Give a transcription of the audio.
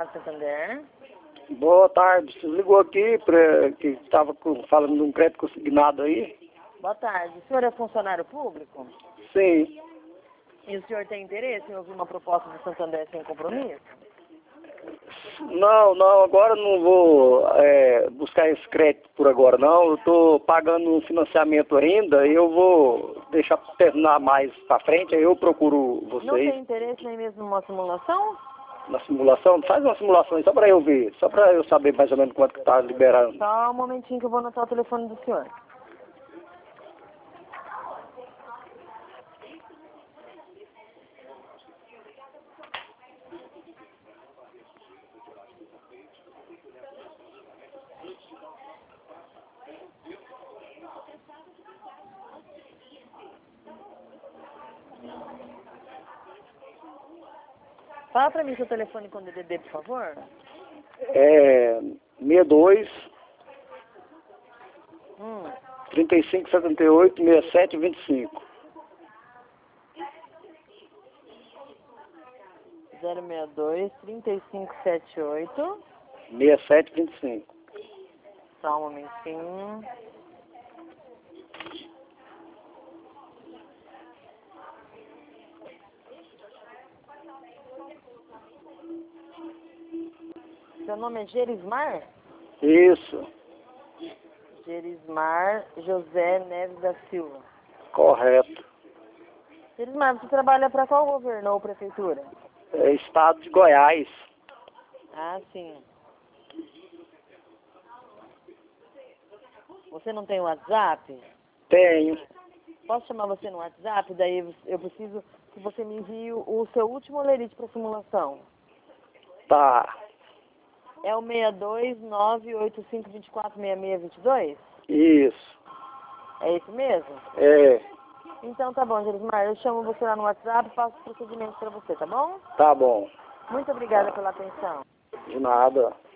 Banco Santander. Boa tarde. Você ligou aqui que estava falando de um crédito consignado aí? Boa tarde. O senhor é funcionário público? Sim. E o senhor tem interesse em ouvir uma proposta do Santander sem compromisso? Não, agora não vou buscar esse crédito por agora não. Eu estou pagando um financiamento ainda e eu vou deixar terminar mais para frente, aí eu procuro vocês. Não tem interesse nem mesmo numa simulação? Na simulação? Faz uma simulação aí só para eu ver, só para eu saber mais ou menos quanto que está liberando. Só um momentinho que eu vou anotar o telefone do senhor. Fala pra mim seu telefone com DDD, por favor. 62 Hum. 3578 6725. 062 3578 6725. Só um momentinho. Seu nome é Gerismar? Isso, Gerismar José Neves da Silva. correto. Gerismar, você trabalha para qual governo ou prefeitura? Estado de Goiás. Ah, sim. Você não tem WhatsApp? Tenho. Posso chamar você no WhatsApp? Daí eu preciso que você me envie o seu último lerite para simulação. Tá. É o 62985246622? Isso. É isso mesmo? É. Então tá bom, Gerismar. Eu chamo você lá no WhatsApp e faço o procedimento para você, tá bom? Tá bom. Muito obrigada pela atenção. De nada.